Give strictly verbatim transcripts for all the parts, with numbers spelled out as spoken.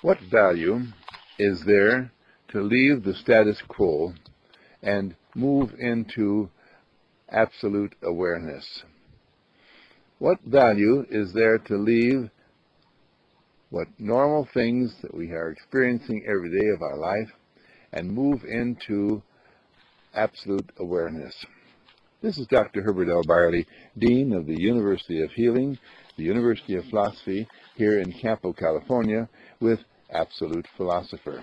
What value is there to leave the status quo and move into absolute awareness? What value is there to leave what normal things that we are experiencing every day of our life and move into absolute awareness? This is Doctor Herbert L. Barley, Dean of the University of Healing, the University of Philosophy here in Campo, California, with Absolute Philosopher.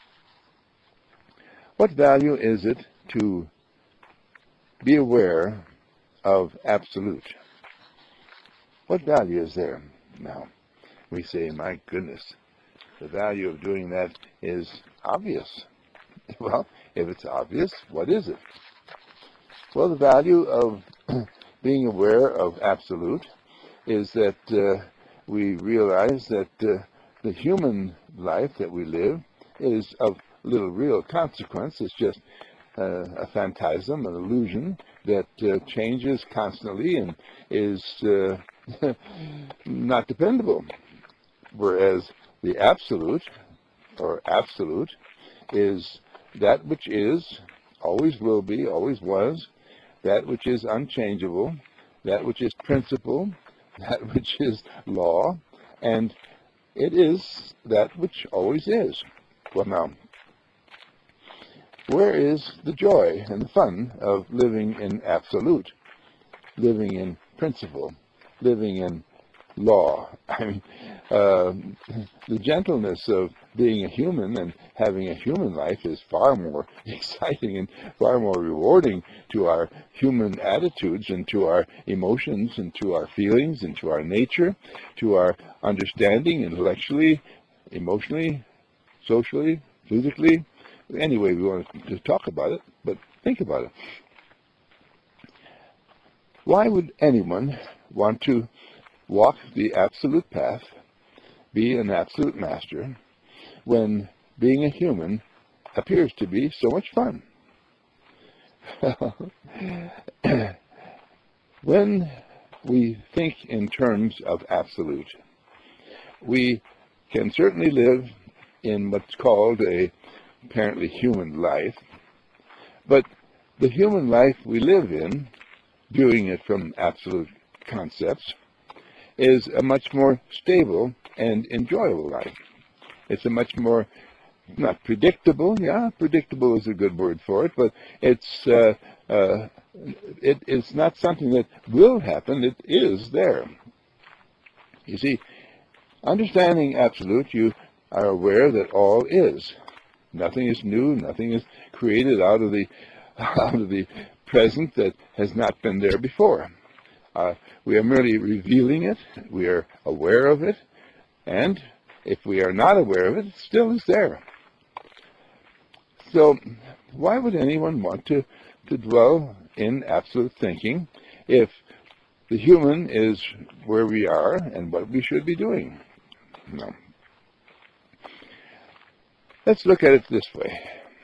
What value is it to be aware of absolute? What value is there? Now, we say, my goodness, the value of doing that is obvious. Well, if it's obvious, what is it? Well, the value of being aware of absolute is that uh, we realize that uh, the human life that we live is of little real consequence. It's just uh, a phantasm, an illusion that uh, changes constantly and is uh, not dependable. Whereas the absolute, or absolute, is that which is, always will be, always was, that which is unchangeable, that which is principle, that which is law, and it is that which always is. Well, now, where is the joy and the fun of living in absolute, living in principle, living in law? I mean, uh, the gentleness of being a human and having a human life is far more exciting and far more rewarding to our human attitudes and to our emotions and to our feelings and to our nature, to our understanding intellectually, emotionally, socially, physically, any way we want to talk about it. But think about it. Why would anyone want to walk the absolute path, be an absolute master, when being a human appears to be so much fun? When we think in terms of absolute, we can certainly live in what's called a apparently human life, but the human life we live in, viewing it from absolute concepts, is a much more stable and enjoyable life. It's a much more, not predictable, yeah, predictable is a good word for it, but it's uh, uh, it, it's not something that will happen, it is there. You see, understanding absolute, you are aware that all is. Nothing is new, nothing is created out of the out of the present that has not been there before. Uh, we are merely revealing it, we are aware of it, and if we are not aware of it, it still is there. So why would anyone want to, to dwell in absolute thinking if the human is where we are and what we should be doing? No. Let's look at it this way.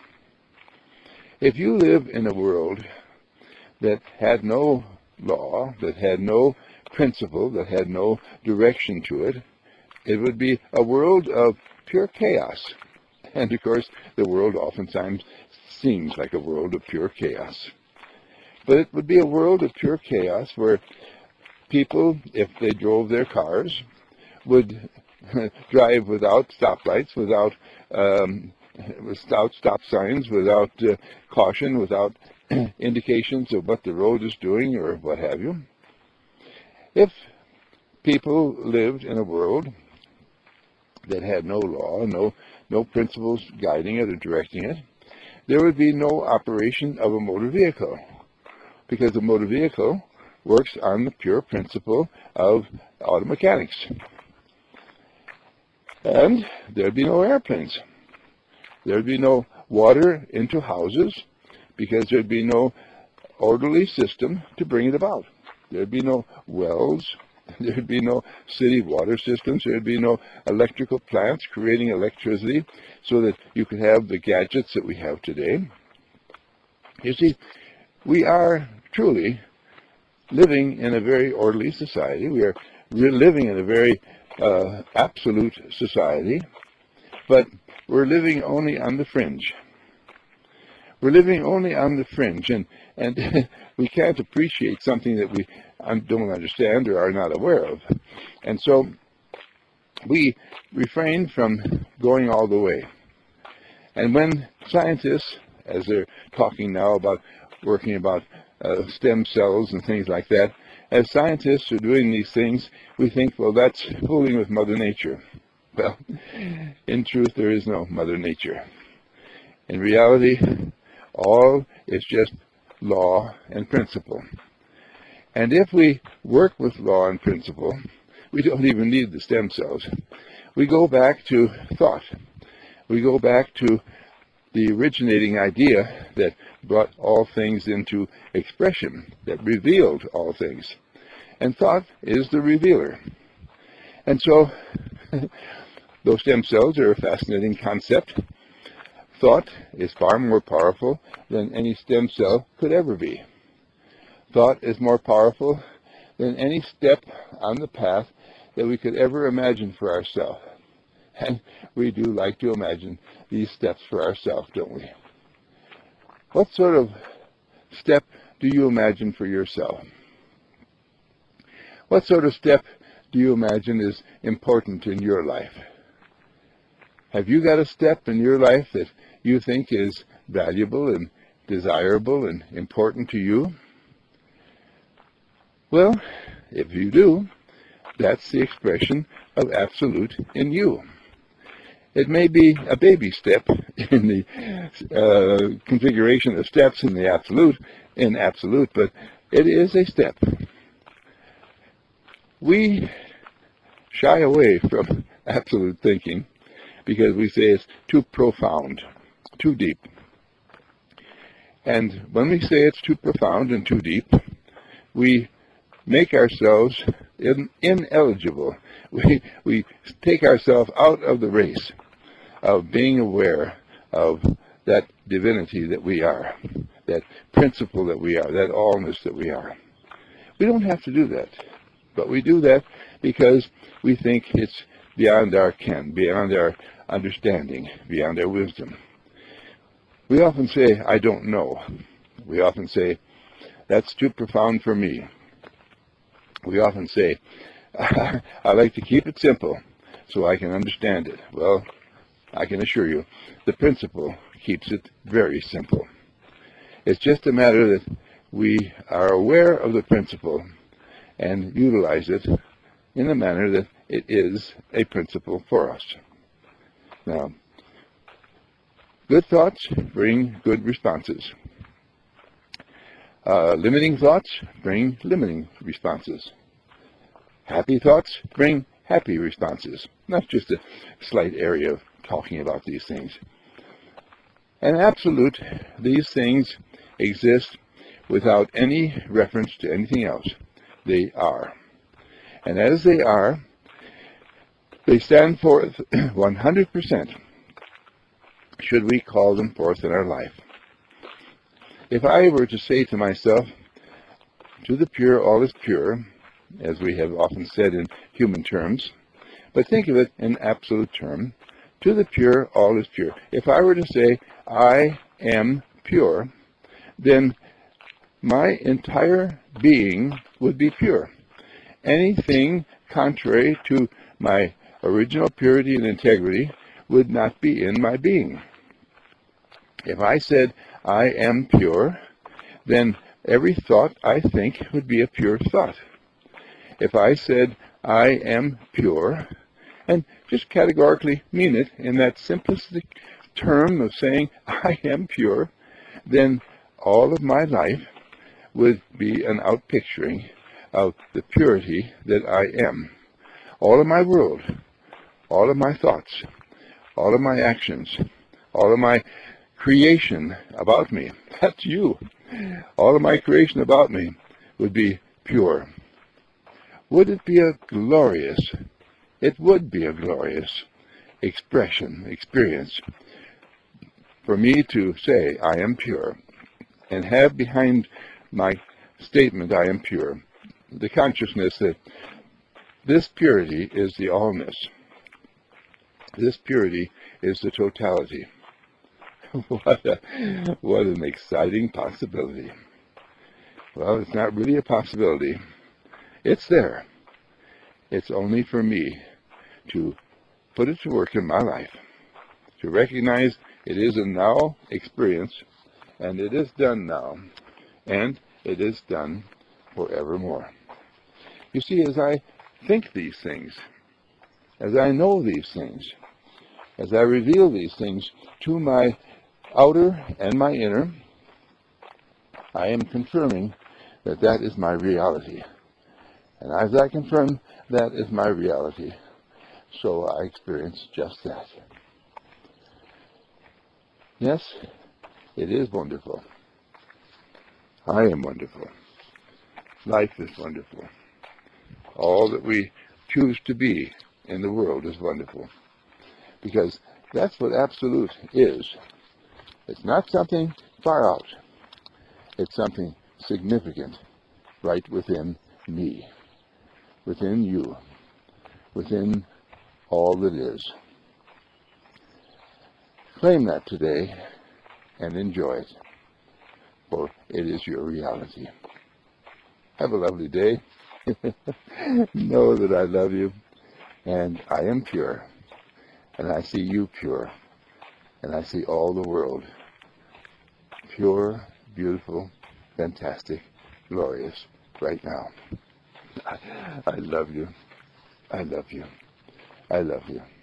If you live in a world that had no law, that had no principle, that had no direction to it, it would be a world of pure chaos. And of course, the world oftentimes seems like a world of pure chaos. But it would be a world of pure chaos where people, if they drove their cars, would drive without stoplights, without um, without stop signs, without uh, caution, without indications of what the road is doing or what have you. If people lived in a world that had no law, no no principles guiding it or directing it, there would be no operation of a motor vehicle, because a motor vehicle works on the pure principle of auto mechanics. And there'd be no airplanes. There'd be no water into houses, because there'd be no orderly system to bring it about. There'd be no wells. There'd be no city water systems. There'd be no electrical plants creating electricity so that you could have the gadgets that we have today. You see, we are truly living in a very orderly society. We are living in a very uh, absolute society. but we're living only on the fringe. We're living only on the fringe, and, and we can't appreciate something that we don't understand or are not aware of. And so we refrain from going all the way. And when scientists, as they're talking now about working about uh, stem cells and things like that, as scientists are doing these things, we think, well, that's fooling with Mother Nature. Well, in truth, there is no Mother Nature. In reality, all is just law and principle. And if we work with law and principle, we don't even need the stem cells. We go back to thought. We go back to the originating idea that brought all things into expression, that revealed all things. And thought is the revealer. And so, those stem cells are a fascinating concept. Thought is far more powerful than any stem cell could ever be. Thought is more powerful than any step on the path that we could ever imagine for ourselves. And we do like to imagine these steps for ourselves, don't we? What sort of step do you imagine for yourself? What sort of step do you imagine is important in your life? Have you got a step in your life that you think is valuable and desirable and important to you? Well, if you do, that's the expression of absolute in you. It may be a baby step in the uh, configuration of steps in the absolute, in absolute, but it is a step. We shy away from absolute thinking because we say it's too profound, too deep. And when we say it's too profound and too deep, we make ourselves in, ineligible. We, we take ourselves out of the race of being aware of that divinity that we are, that principle that we are, that allness that we are. We don't have to do that, but we do that because we think it's beyond our ken, beyond our understanding, beyond our wisdom. We often say, I don't know. We often say, that's too profound for me. We often say, I like to keep it simple so I can understand it. Well, I can assure you, the principle keeps it very simple. It's just a matter that we are aware of the principle and utilize it in a manner that it is a principle for us. Now, good thoughts bring good responses. Uh, limiting thoughts bring limiting responses. Happy thoughts bring happy responses. That's just a slight area of talking about these things. In absolute, these things exist without any reference to anything else. They are. And as they are, they stand forth one hundred percent should we call them forth in our life. If I were to say to myself, to the pure all is pure, as we have often said in human terms, but think of it in absolute term, to the pure all is pure. If I were to say, I am pure, then my entire being would be pure. Anything contrary to my original purity and integrity would not be in my being. If I said, I am pure, then every thought I think would be a pure thought. If I said, I am pure, and just categorically mean it in that simplistic term of saying, I am pure, then all of my life would be an outpicturing of the purity that I am. All of my world, all of my thoughts, all of my actions, all of my creation about me, that's you. All of my creation about me would be pure. Would it be a glorious, it would be a glorious expression, experience, for me to say, I am pure, and have behind my statement, I am pure, the consciousness that this purity is the allness. This purity is the totality. What a, what an exciting possibility. Well, it's not really a possibility. It's there. It's only for me to put it to work in my life, to recognize it is a now experience, and it is done now, and it is done forevermore. You see, as I think these things, as I know these things, as I reveal these things to my outer and my inner, I am confirming that that is my reality. And as I confirm that is my reality, so I experience just that. Yes, it is wonderful. I am wonderful. Life is wonderful. All that we choose to be in the world is wonderful. Because that's what absolute is. It's not something far out. It's something significant right within me, within you, within all that is. Claim that today and enjoy it, for it is your reality. Have a lovely day. Know that I love you, and I am pure, and I see you pure, and I see all the world pure, beautiful, fantastic, glorious right now. I love you. I love you. I love you.